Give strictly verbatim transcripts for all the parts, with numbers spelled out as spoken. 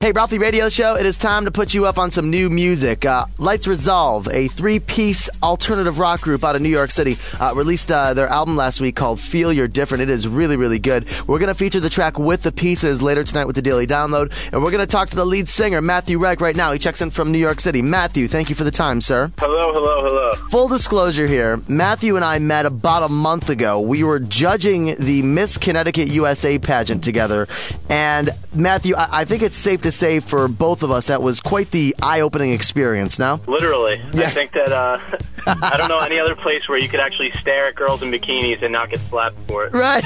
Hey, Ralphie Radio Show, it is time to put you up on some new music. Uh, Lights Resolve, a three-piece alternative rock group out of New York City, uh, released uh, their album last week called Feel You're Different. It is really, really good. We're going to feature the track With the Pieces later tonight with the Daily Download, and we're going to talk to the lead singer, Matthew Reich, right now. He checks in from New York City. Matthew, thank you for the time, sir. Hello, hello, hello. Full disclosure here, Matthew and I met about a month ago. We were judging the Miss Connecticut U S A pageant together, and Matthew, I, I think it's safe to say for both of us that was quite the eye-opening experience, no? Literally. Yeah. I think that, uh, I don't know any other place where you could actually stare at girls in bikinis and not get slapped for it. Right.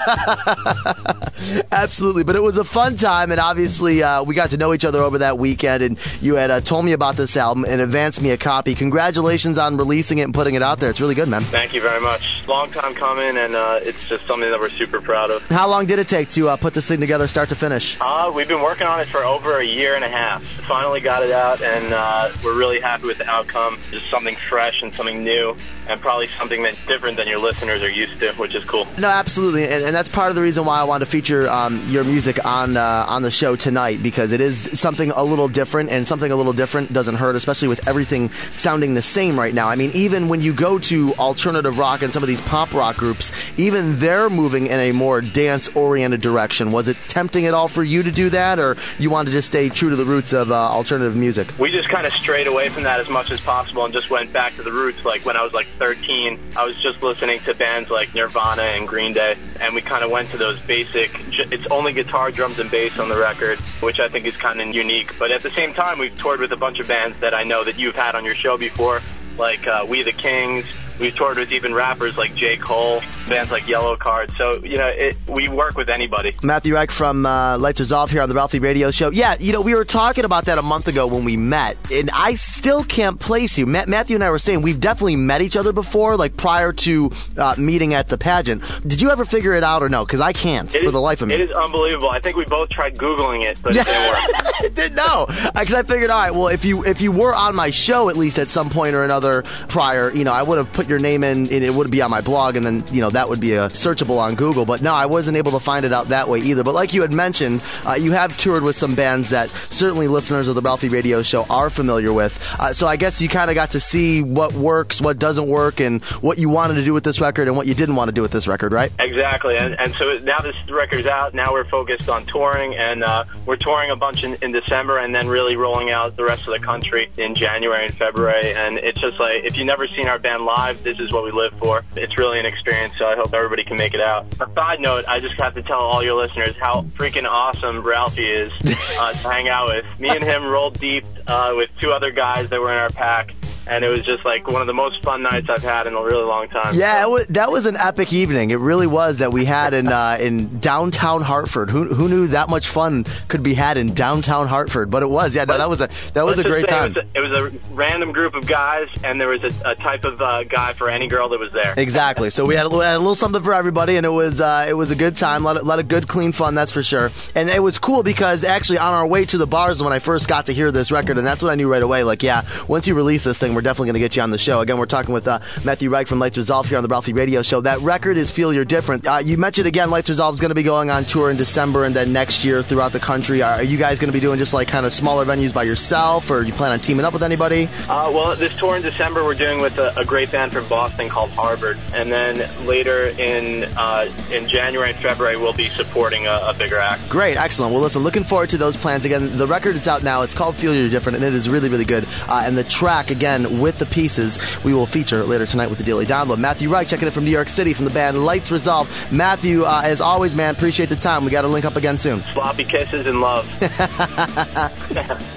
Absolutely. But it was a fun time, and obviously uh, we got to know each other over that weekend, and you had uh, told me about this album and advanced me a copy. Congratulations on releasing it and putting it out there. It's really good, man. Thank you very much. Long time coming, and uh, it's just something that we're super proud of. How long did it take to uh, put this thing together start to finish? Uh, we've been working on it for over a year and a half. Finally got it out, and uh, we're really happy with the outcome. Just something fresh and something new, and probably something that's different than your listeners are used to, which is cool. No, absolutely, and, and that's part of the reason why I wanted to feature um, your music on uh, on the show tonight, because it is something a little different, and something a little different doesn't hurt, especially with everything sounding the same right now. I mean, even when you go to alternative rock and some of these pop rock groups, even they're moving in a more dance-oriented direction. Was it tempting at all for you to do that, or you wanted to just stay true to the roots of uh, alternative music? We just kind of strayed away from that as much as possible and just went back to the roots. Like when I was like thirteen, I was just listening to bands like Nirvana and Green Day, and we kind of went to those basic, it's only guitar, drums, and bass on the record, which I think is kind of unique. But at the same time, we've toured with a bunch of bands that I know that you've had on your show before, like uh, We the Kings. We've toured with even rappers like J. Cole, bands like Yellow Card. So, you know, it, we work with anybody. Matthew Reich from uh, Lights Resolve here on the Ralphie Radio Show. Yeah, you know, we were talking about that a month ago when we met, and I still can't place you. Ma- Matthew and I were saying we've definitely met each other before, like prior to uh, meeting at the pageant. Did you ever figure it out or no? Because I can't it for is, the life of me. It is unbelievable. I think we both tried Googling it, but it didn't work. It didn't know. Because I figured, all right, well, if you if you were on my show at least at some point or another prior, you know, I would have put your name in, in it would be on my blog, and then, you know, that would be a searchable on Google. But no, I wasn't able to find it out that way either. But like you had mentioned, uh, you have toured with some bands that certainly listeners of the Ralphie Radio Show are familiar with. Uh, so I guess you kind of got to see what works, what doesn't work, and what you wanted to do with this record and what you didn't want to do with this record, right? Exactly. And, and so now this record's out. Now we're focused on touring, and uh, we're touring a bunch in, in December, and then really rolling out the rest of the country in January and February. And it's just like, if you've never seen our band live, this is what we live for. It's really an experience, so I hope everybody can make it out. A side note, I just have to tell all your listeners how freaking awesome Ralphie is uh, to hang out with. Me and him rolled deep uh, with two other guys that were in our pack, and it was just like one of the most fun nights I've had in a really long time. Yeah, it was, that was an epic evening. It really was that we had in uh, in downtown Hartford. Who who knew that much fun could be had in downtown Hartford? But it was. Yeah, no, that was a that was a great time. It was a, it was a random group of guys, and there was a, a type of uh, guy for any girl that was there. Exactly. So we had a little, had a little something for everybody, and it was uh, it was a good time. A lot, of, lot of good, clean fun, that's for sure. And it was cool because actually on our way to the bars when I first got to hear this record, and that's what I knew right away. Like, yeah, once you release this thing, we're definitely going to get you on the show. Again, we're talking with uh, Matthew Reich from Lights Resolve here on the Ralphie Radio Show. That record is Feel You're Different. Uh, you mentioned again, Lights Resolve is going to be going on tour in December and then next year throughout the country. Are, are you guys going to be doing just like kind of smaller venues by yourself, or you plan on teaming up with anybody? Uh, well, this tour in December we're doing with a, a great band from Boston called Harvard, and then later in uh, in January and February we'll be supporting a, a bigger act. Great, excellent. Well, listen, looking forward to those plans. Again, the record is out now. It's called Feel You're Different, and it is really, really good. Uh, and the track, again, With the Pieces, we will feature later tonight with the Daily Download. Matthew Reich checking in from New York City from the band Lights Resolve. Matthew, uh, as always, man, appreciate the time. We got to link up again soon. Sloppy kisses and love.